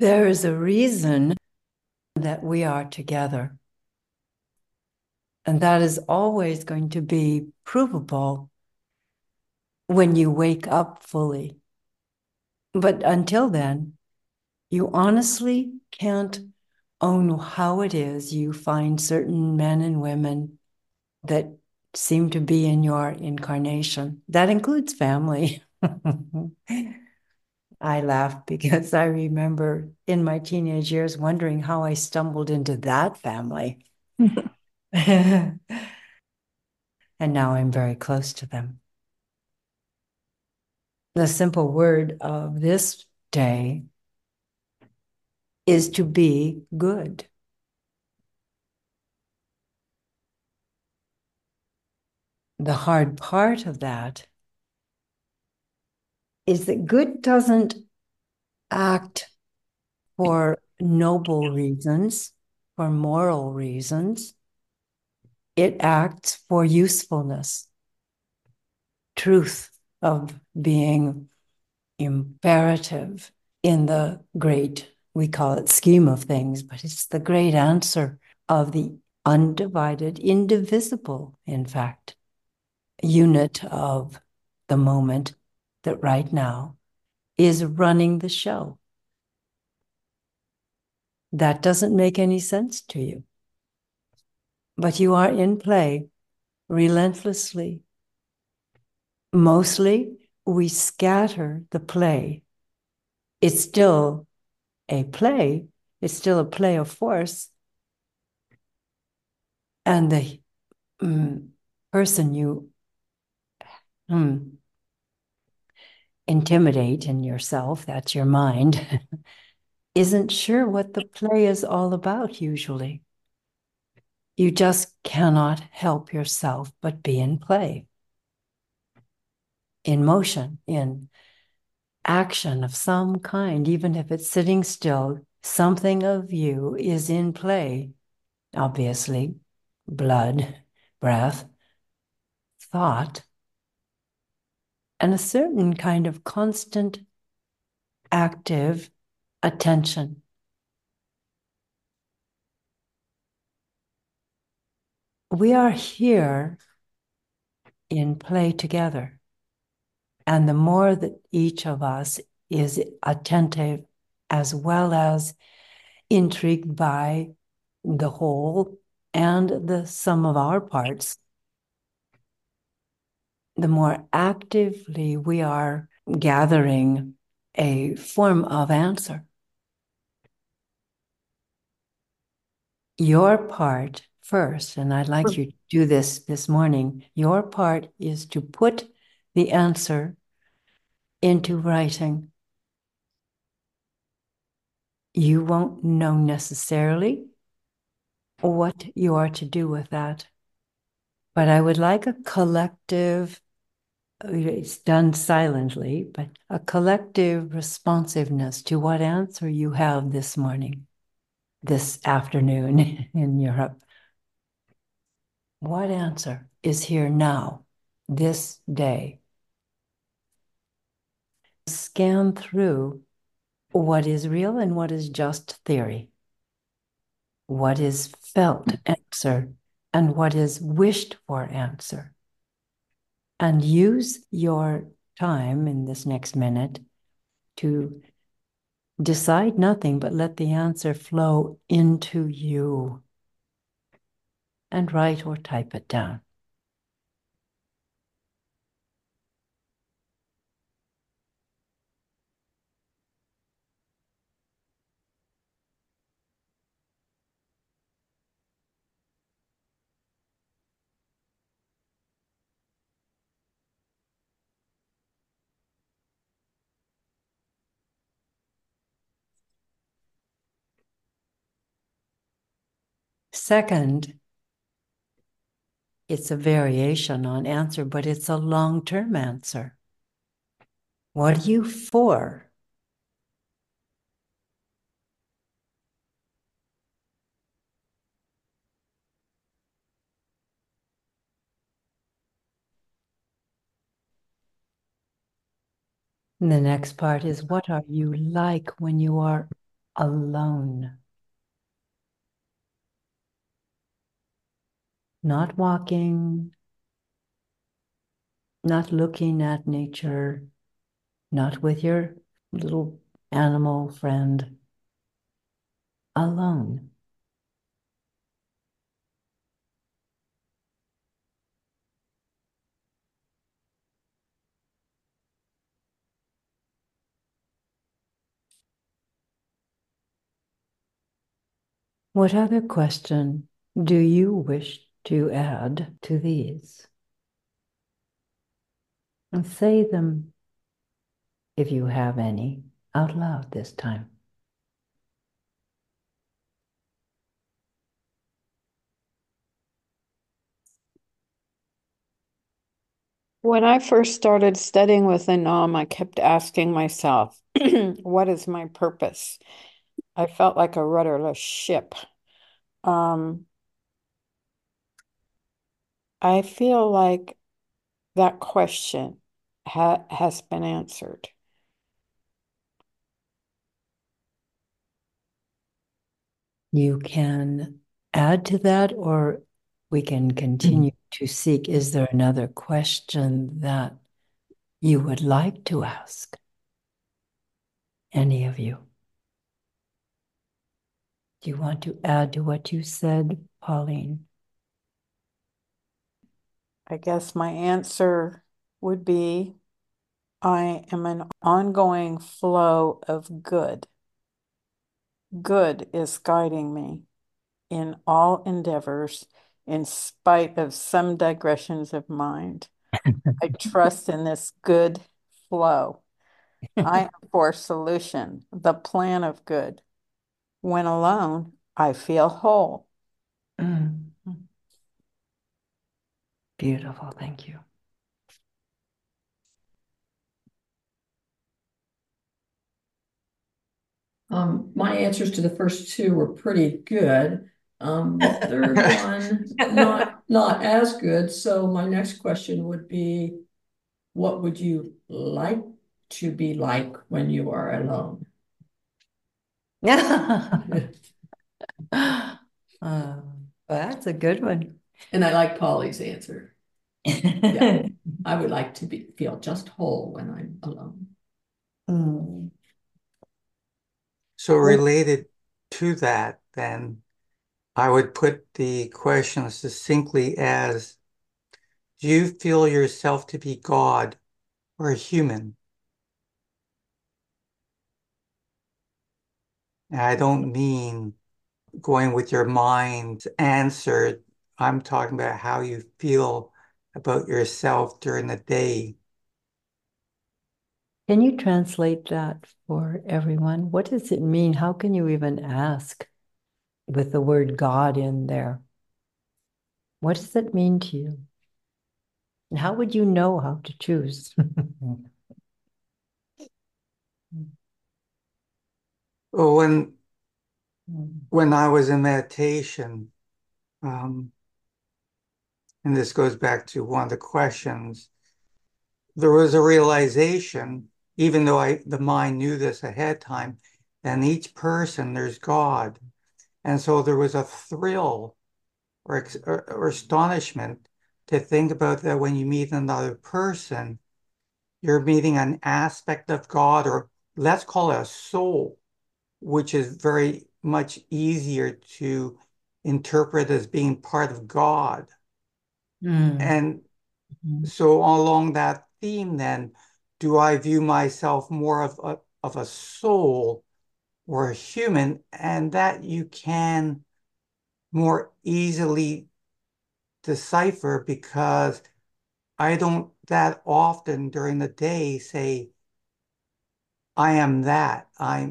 There is a reason that we are together. And that is always going to be provable when you wake up fully. But until then, you honestly can't own how it is you find certain men and women that seem to be in your incarnation. That includes family. I laugh because I remember in my teenage years wondering how I stumbled into that family. And now I'm very close to them. The simple word of this day is to be good. The hard part of that is that good doesn't act for noble reasons, for moral reasons. It acts for usefulness, truth of being imperative in the great, we call it scheme of things, but it's the great answer of the undivided, indivisible, in fact, unit of the moment that right now is running the show. That doesn't make any sense to you, but you are in play relentlessly. Mostly, we scatter the play. It's still a play, it's still a play of force. And the person you intimidate in yourself, that's your mind, isn't sure what the play is all about usually. You just cannot help yourself but be in play, in motion, in action of some kind, even if it's sitting still, something of you is in play. Obviously, blood, breath, thought, and a certain kind of constant active attention. We are here in play together. And the more that each of us is attentive as well as intrigued by the whole and the sum of our parts, the more actively we are gathering a form of answer. Your part first, and I'd like you to do this morning, your part is to put the answer into writing. You won't know necessarily what you are to do with that. But I would like a collective, it's done silently, but a collective responsiveness to what answer you have this morning, this afternoon in Europe. What answer is here now, this day? Scan through what is real and what is just theory, what is felt answer, and what is wished for answer. And use your time in this next minute to decide nothing, but let the answer flow into you. And write or type it down. Second, it's a variation on answer, but it's a long-term answer. What are you for? And the next part is, what are you like when you are alone, not walking, not looking at nature, not with your little animal friend, alone. What other question do you wish to add to these? And say them, if you have any, out loud this time. When I first started studying with Anam, I kept asking myself, what is my purpose? I felt like a rudderless ship. Um, I feel like that question has been answered. You can add to that, or we can continue to seek. Is there another question that you would like to ask? Any of you? Do you want to add to what you said, Pauline? I guess my answer would be I am an ongoing flow of good. Good is guiding me in all endeavors, in spite of some digressions of mind. I trust in this good flow. I am for solution, the plan of good. When alone, I feel whole. Mm. Beautiful, thank you. My answers to the first two were pretty good. The third one, not as good. So my next question would be, what would you like to be like when you are alone? That's a good one. And I like Polly's answer. Yeah, I would like to feel just whole when I'm alone. Mm. So related to that, then I would put the question succinctly as, do you feel yourself to be God or a human? And I don't mean going with your mind's answer. I'm talking about how you feel about yourself during the day. Can you translate that for everyone? What does it mean? How can you even ask with the word God in there? What does it mean to you? And how would you know how to choose? Well, when I was in meditation, um, and this goes back to one of the questions, there was a realization, even though the mind knew this ahead of time, that in each person there's God. And so there was a thrill or astonishment to think about that when you meet another person, you're meeting an aspect of God, or let's call it a soul, which is very much easier to interpret as being part of God. Mm. And so along that theme, then, do I view myself more of a soul or a human? And that you can more easily decipher, because I don't that often during the day say, I am that.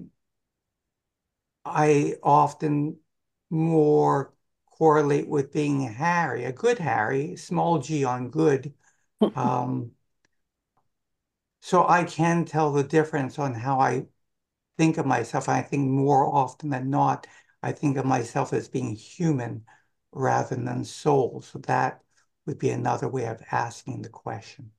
I often more correlate with being Harry, a good Harry, small g on good. Um, so I can tell the difference on how I think of myself. I think more often than not, I think of myself as being human rather than soul. So that would be another way of asking the question.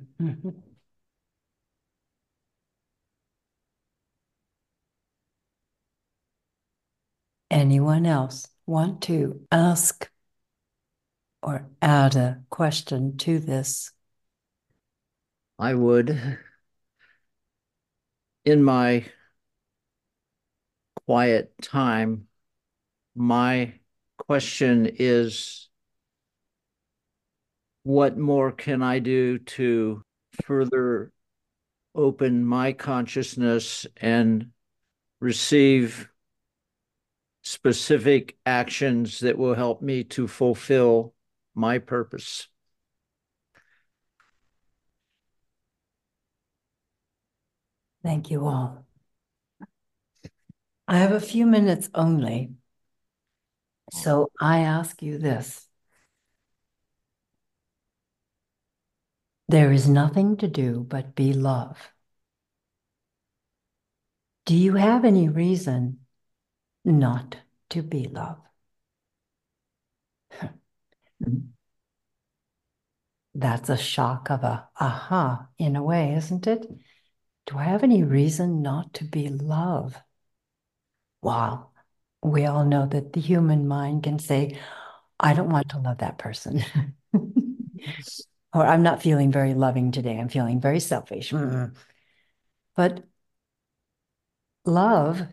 Mm. anyone else want to ask or add a question to this? I would, in my quiet time, my question is, what more can I do to further open my consciousness and receive specific actions that will help me to fulfill my purpose? Thank you all. I have a few minutes only, so I ask you this. There is nothing to do but be love. Do you have any reason not to be love? That's a shock of a aha in a way, isn't it? Do I have any reason not to be love? Wow. We all know that the human mind can say, I don't want to love that person. Or I'm not feeling very loving today. I'm feeling very selfish. But love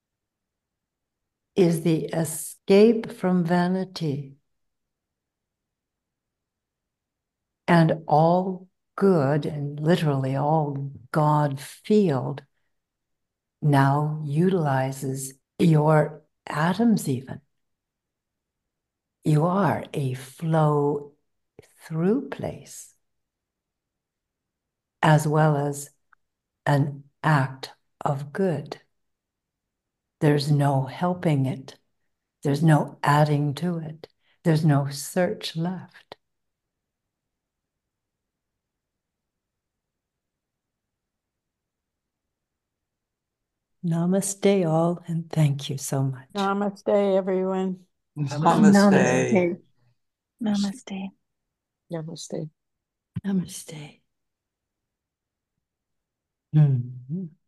is the escape from vanity. And all good and literally all God field now utilizes your atoms even. You are a flow through place as well as an act of good. There's no helping it. There's no adding to it. There's no search left. Namaste all, and thank you so much. Namaste, everyone. Namaste. Namaste. Namaste. Namaste. Mhm.